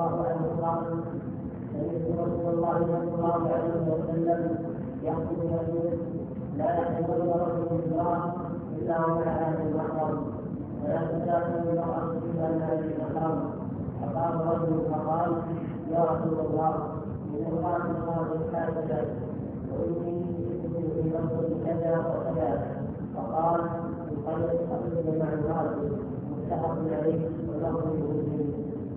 الله عنه قال: سمعت رسول الله صلى الله عليه وسلم يخطب يقول: لا يحل رجل امرأة إلا ومعها من محرم، ولا تسافر المرأة إلا مع ذي محرم. فقام رجل فقال: يا رسول الله، إن امرأة قالت هكذا وإني كنت في نفسي كذا وكذا. فقال: يقلد مع المرأة. متفق عليه ولفظ مسلم.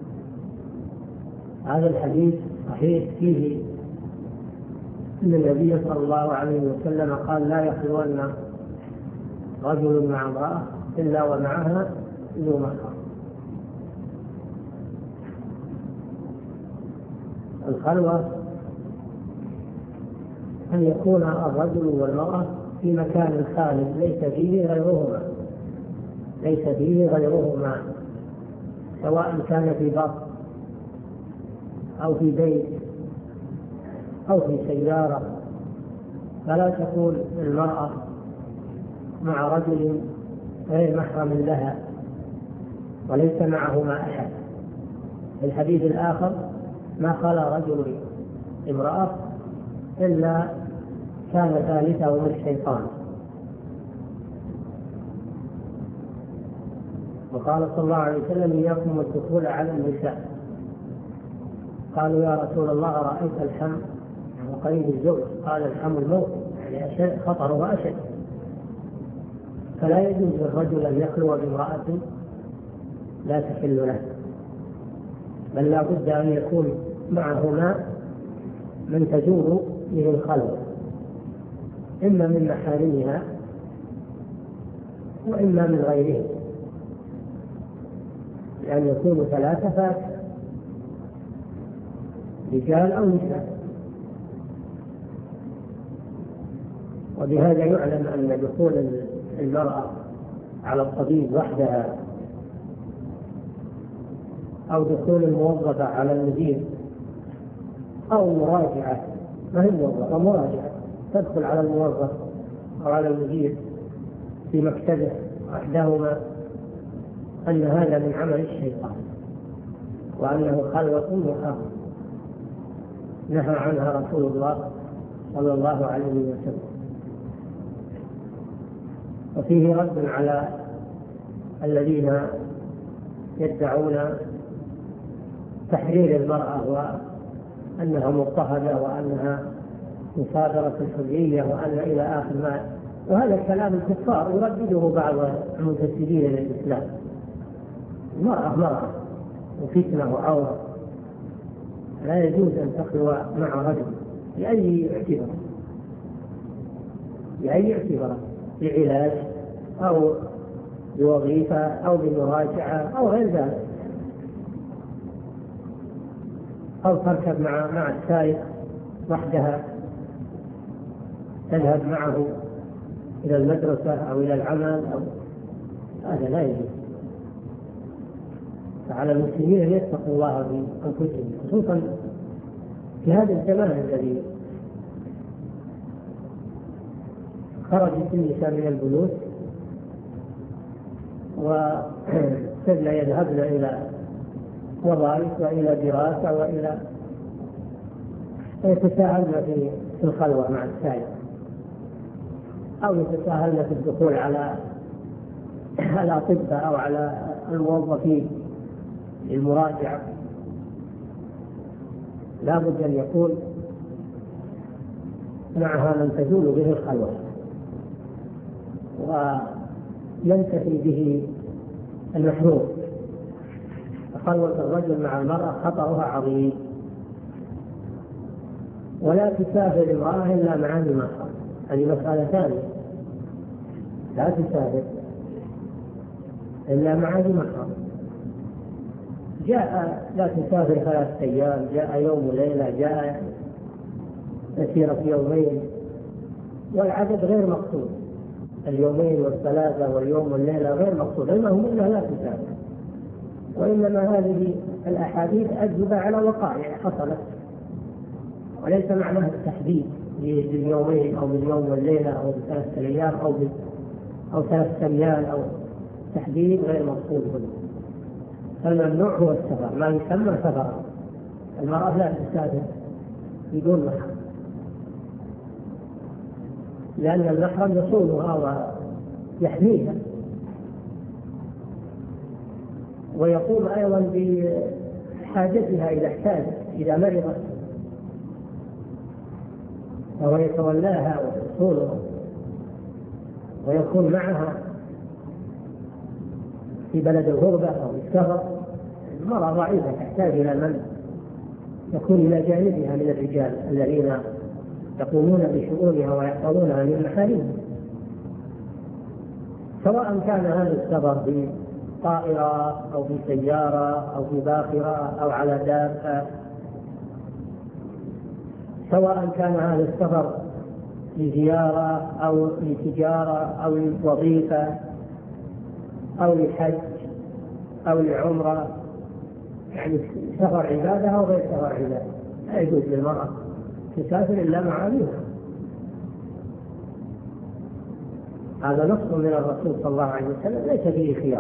هذا الحديث صحيح فيه أن النبي صلى الله عليه وسلم قال: لا يخلون رجل مع امرأة إلا ومعها ذو محرم. الخلوة أن يكون الرجل والمرأة في مكان خالٍ ليس فيه غيرهما، سواء كان في بر أو في بيت أو في سيارة. فلا تكون المرأة مع رجل غير محرم لها وليس معهما أحد. في الحديث الآخر: ما خلا رجل امرأة إلا كان ثالثهما الشيطان. وقال صلى الله عليه وسلم: إياكم والدخول على النساء. قالوا: يا رسول الله، أرأيت الحم وقريب الزوج؟ قال: الحم الموت، يعني أشد خطره أشد. فلا يجوز للرجل أن يخلو بامرأة لا تحل له، بل لا بد أن يكون معهما من تجور به الخلوة، إما من محارمها وإما من غيرهم، يعني يكونوا ثلاثة فأكثر، رجال أو نساء. وبهذا يعلم أن دخول المرأة على الطبيب وحدها أو دخول الموظفة على المدير أو مراجعة، ما هي موظفة، مراجعة، تدخل على الموظف أو على المدير في مكتبه وحدهما، أن هذا من عمل الشيطان وأنه خلوة محرمة نهى عنها رسول الله صلى الله عليه وسلم. وفيه رد على الذين يدعون تحرير المرأة وأنها مضطهدة وأنها مصادرة الحرية وأن إلى آخر ما، وهذا كلام الكفار يردده بعض المنتسبين للإسلام. المرأة مرأة وفتنة وعورة، لا يجوز أن تخلو مع رجل بأي اعتبار، بعلاج أو بوظيفة أو بمراجعة أو غير ذلك، أو تركب مع السائق وحدها، تذهب معه إلى المدرسة أو إلى العمل هذا لا يجوز. فعلى المسلمين أن يتقوا الله بأنفسهم، خصوصا في هذا الزمان الذي خرجت النساء من البيوت وصرنا يذهبن إلى وظائف وإلى دراسة وإلى يتساهلن في الخلوة مع السائق، أو يتساهلن في الدخول على الأطباء أو على الموظفين للمراجعة. لا بد أن يكون معها من تزول به الخلوة وينتفي به المحروم. خلوة الرجل مع المرأة خطرها عظيم. ولا تسافر امرأة إلا مع ذي محرم، هذه مسألة ثانية. لا تسافر إلا مع ذي محرم. جاء لا تسافر 3 أيام، جاء يوم وليلة، جاء مسيرة يومين، والعدد غير مقصود، اليومين والثلاثة واليوم والليلة غير مقصود، المهم إنها لا تسافر. وإنما هذه الأحاديث أجوبة على وقائع حصلت، وليس معناها التحديد باليومين أو باليوم والليلة أو ب3 أيام أو 3 أيام، أو تحديد غير مقصود هنا. الممنوع هو السفر، ما يسمى سفر. المرأة لا تسافر بدون محرم، لأن المحرم يصونها ويحميها، ويقوم أيضا بحاجتها إذا احتاجت، إذا مرضت فهو يتولاها ويصونها ويكون معها في بلد الغربة أو السفر. المرأة ضعيفة تحتاج إلى من يكون إلى جانبها من الرجال الذين يقومون بشؤونها ويحفظونها من محارمها، سواء كان هذا السفر بطائرة أو بسيارة أو بباخرة أو على دابة، سواء كان هذا السفر لزيارة أو لتجارة أو لوظيفة أو لحج أو لعمرة، يعني سفر عبادة أو غير سفر عبادة. لا يجوز للمرأة تسافر إلا مع أبيها. هذا نص من الرسول صلى الله عليه وسلم ليس فيه خيار.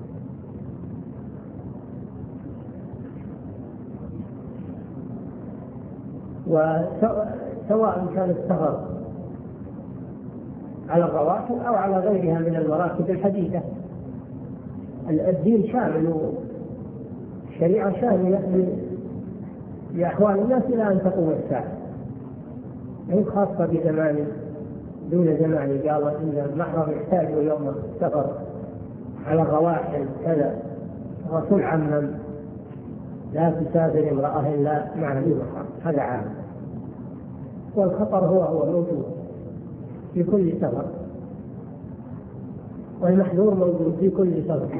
وسواء كان السفر على الرواكب أو على غيرها من المراكب الحديثة، الدين شامل، الشريعة شاملة لأحوال الناس إلى أن تقوم الساعة، هي خاصة بزمان دون زمان. قال إن المحرم يحتاج يوم السفر على الرواحل كذا، الرسول عمم لا تسافر امرأة إلا مع ذي محرم، هذا عام. والخطر هو موجود في كل سفر، والمحذور موجود في كل سفر،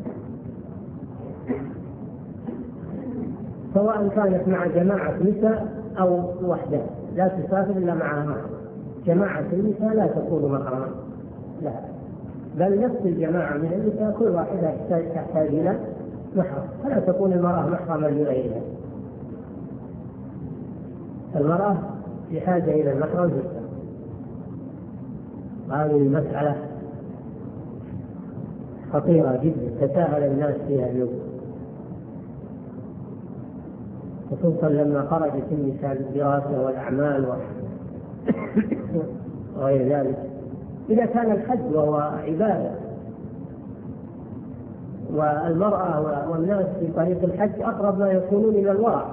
سواء كانت مع جماعة نساء أو وحدها، لا تسافر إلا معها محرم. جماعة النساء لا تكون محرما، لا، بل نفس الجماعة من النساء كل واحدة تحتاج إلى محرم، فلا تكون المرأة محرما لغيرها. المرأة بحاجة إلى المحرم جدا. هذه المسألة خطيرة جدا تساهل الناس فيها اليوم، خصوصا لما خرجت النساء للدراسة والأعمال وغير ذلك. إذا كان الحج وهو عبادة، والمرأة والناس في طريق الحج أقرب ما يكونون إلى الورع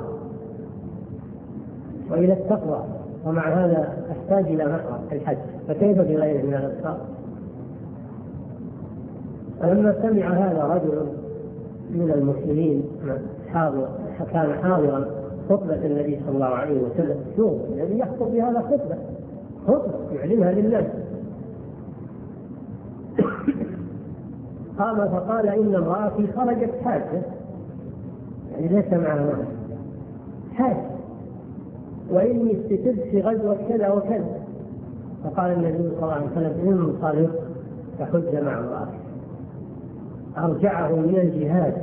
وإلى التقوى، ومع هذا أحتاج إلى محرم الحج، فكيف بغيره من الأسفار؟ فلما سمع هذا رجل من المسلمين كان حاضرا خطبة النبي صلى الله عليه وسلم، شوف الذي يخطب بهذا خطبة يعلنها للناس، قام فقال إن امرأتي خرجت حاجة، يعني ليس معها حاجة، وإني استتبت في غزوة كذا وكذا. فقال النبي صلى الله عليه وسلم انطلق فحج مع امرأتي. أرجعه من الجهاد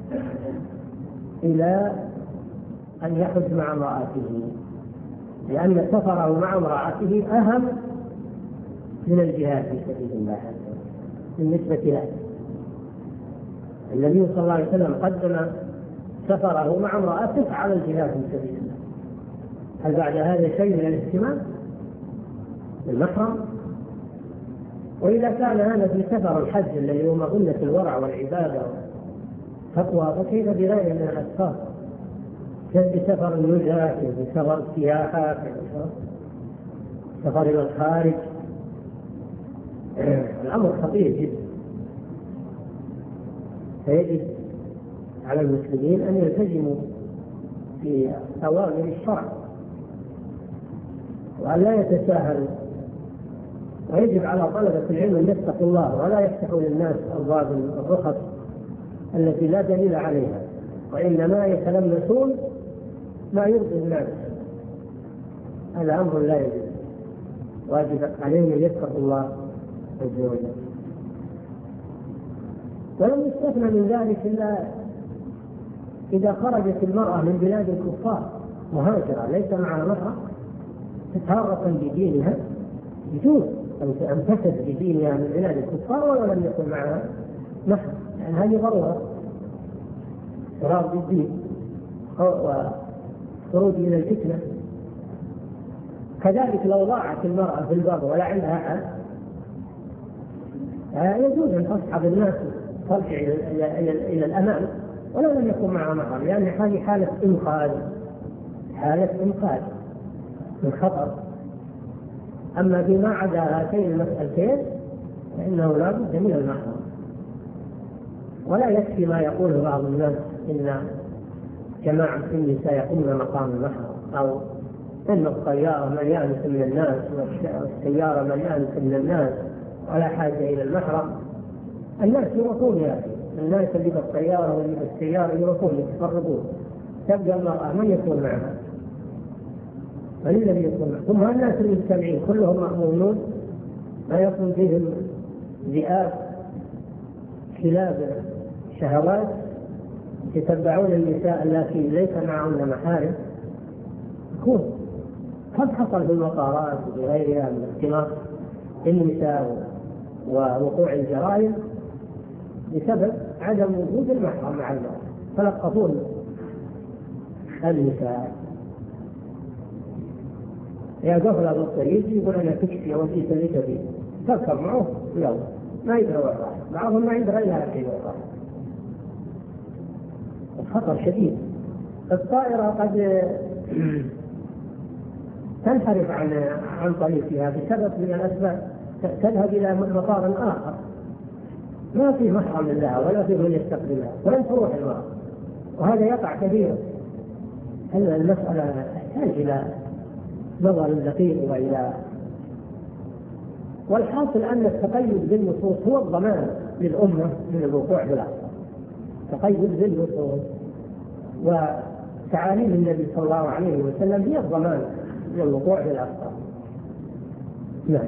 إلى أن يحج مع امرأته، لأن سفره مع امرأته أهم من الجهاد في سبيل الله بالنسبة له. النبي صلى الله عليه وسلم قدم سفره مع امرأته على الجهاد في سبيل الله. هل بعد هذا شيء من الاهتمام بالمحرم؟ وإذا كان هذا في سفر الحج الذي هو مظنة الورع والعبادة والتقوى، فكيف بغيره من الأسفار؟ كيف بسفر النزهة، كيف بسفر السياحة، كيف سفر إلى الخارج؟ الأمر خطير جدا. فيجب على المسلمين أن يلتزموا في أوامر الشرع وأن لا يتساهلوا، ويجب على طلبة العلم أن يتقوا الله ولا يفتحوا للناس أبواب الرخص التي لا دليل عليها، وإنما يتلمسون ما يرضي الناس. هذا أمر لا يجوز، واجب عليهم أن يتقوا الله عز وجل. ولم يستثنى من ذلك إلا إذا خرجت المرأة من بلاد الكفار مهاجرة ليس معها محرم تتهرب بدينها، يجوز أن تسد بدينها من بلاد الكفار ولو لم يكن معها محرم، يعني هذه ضرورة. اضطراب بالدين وخروج من الفتنة. كذلك لو ضاعت المرأة في البر ولا عندها أحد يجوز أن تصحب الناس ترجع إلى الأمام ولو لم يكن معها محرم، لأن هذه حالة إنقاذ من خطر. أما فيما عدا هاتين المسألتين فإنه لا بد من المحرم. ولا يكفي ما يقوله بعض الناس إن جماعة النساء يقومن مقام المحرم، أو إن الطيارة مليانة من الناس والسيارة مليانة من الناس ولا حاجة إلى المحرم. الناس يروحون يا أخي، الناس اللي في الطيارة واللي في السيارة يروحون يتفرقون، تبقى المرأة من يكون معها؟ من الذي يكون معها؟ ثم الناس المجتمعين كلهم مأمونون، ما يكون فيهم ذئاب كلاب شهوات يتبعون النساء التي ليس معهن محارم. يكون قد حصل في المطارات وغيرها من اختلاط النساء ووقوع الجرائم بسبب عدم وجود المحرم مع المرأة، تلقفون النساء يا قفل هذا الطريق يقول أنا تكفي وفي سبيل فيه تركب معه يلا ما يدري وين راح، بعضهم ما يدري إلا شيء وين راح. الخطر شديد. الطائرة قد تنحرف عن طريقها بسبب من الأسباب، تذهب إلى مطار آخر ما في محرم لها ولا في من يستقبلها ولن تروح المرأة، وهذا يقع كثيرا. المسألة تحتاج إلى نظر دقيق والحاصل أن التقيد بالنصوص هو الضمان للأمة من الوقوع في الأخطاء. التقيد بالنصوص وتعاليم النبي صلى الله عليه وسلم هي الضمان من الوقوع في الأخطاء. نعم.